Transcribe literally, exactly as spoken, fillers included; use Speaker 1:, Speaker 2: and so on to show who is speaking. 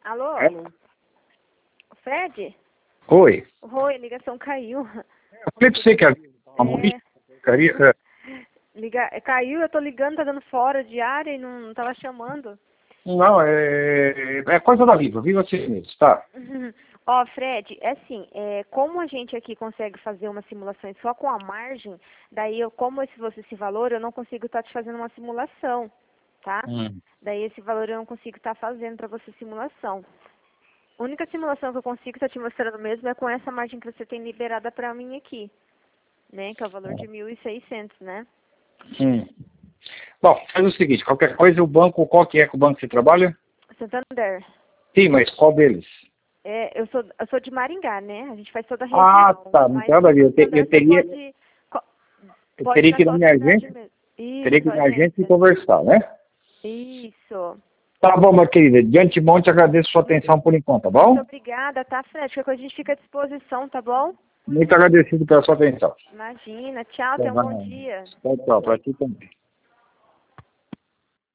Speaker 1: Alô?
Speaker 2: É?
Speaker 1: Fred?
Speaker 2: Oi.
Speaker 1: Oi, a ligação caiu.
Speaker 2: Eu falei pra você que havia uma
Speaker 1: É,
Speaker 2: porcaria.
Speaker 1: liga... Caiu, eu tô ligando, tá dando fora de área e não tava chamando.
Speaker 2: Não, é, é coisa da Viva, Viva assim mesmo, tá?
Speaker 1: Ó, Fred, é assim, é, como a gente aqui consegue fazer uma simulação só com a margem, daí eu, como esse fosse esse valor, eu não consigo estar te fazendo uma simulação, tá?
Speaker 2: Hum.
Speaker 1: Daí esse valor eu não consigo estar fazendo para você simulação. A única simulação que eu consigo estar te mostrando mesmo é com essa margem que você tem liberada para mim aqui, né? Que é o valor de mil e seiscentos, né?
Speaker 2: Hum. Bom, faz o seguinte, qualquer coisa, o banco, qual que é que o banco que você trabalha?
Speaker 1: Santander.
Speaker 2: Sim, mas qual deles?
Speaker 1: É, eu sou, eu sou de Maringá, né? A gente faz toda a
Speaker 2: Ah,
Speaker 1: região.
Speaker 2: tá, não
Speaker 1: Mas
Speaker 2: tem nada a ver. Eu, te-
Speaker 1: Santander
Speaker 2: eu
Speaker 1: você
Speaker 2: teria,
Speaker 1: pode, co-
Speaker 2: eu
Speaker 1: pode ir
Speaker 2: teria
Speaker 1: na
Speaker 2: que ir na
Speaker 1: sua
Speaker 2: minha
Speaker 1: cidade
Speaker 2: agência,
Speaker 1: mesmo.
Speaker 2: teria que
Speaker 1: Isso,
Speaker 2: ir na agência e
Speaker 1: agência.
Speaker 2: conversar, né?
Speaker 1: Isso.
Speaker 2: Tá bom, minha querida. De antemão, te agradeço a sua atenção por enquanto, tá
Speaker 1: Muito
Speaker 2: bom?
Speaker 1: obrigada, tá, Fred? Qualquer coisa a gente fica à disposição, tá bom?
Speaker 2: Muito agradecido pela sua atenção.
Speaker 1: Imagina. Tchau,
Speaker 2: Tá
Speaker 1: tenha um bom
Speaker 2: bom.
Speaker 1: dia.
Speaker 2: Tchau, tchau. Pra ti também.